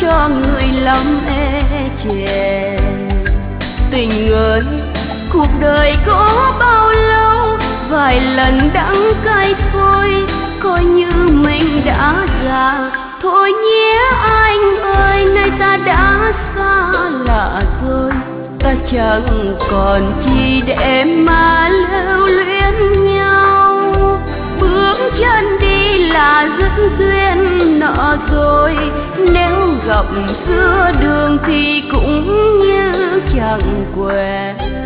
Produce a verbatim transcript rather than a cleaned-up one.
cho người lắm e chè. Tình ơi, cuộc đời có bao lâu, vài lần đắng cay thôi, coi như mình đã già. Thôi nhé anh ơi, nay ta đã xa lạ rồi, ta chẳng còn chi để mà lưu luyến nhau. Bước chân đi là dứt duyên nợ rồi, nếu gặp giữa đường thì cũng như chẳng quen.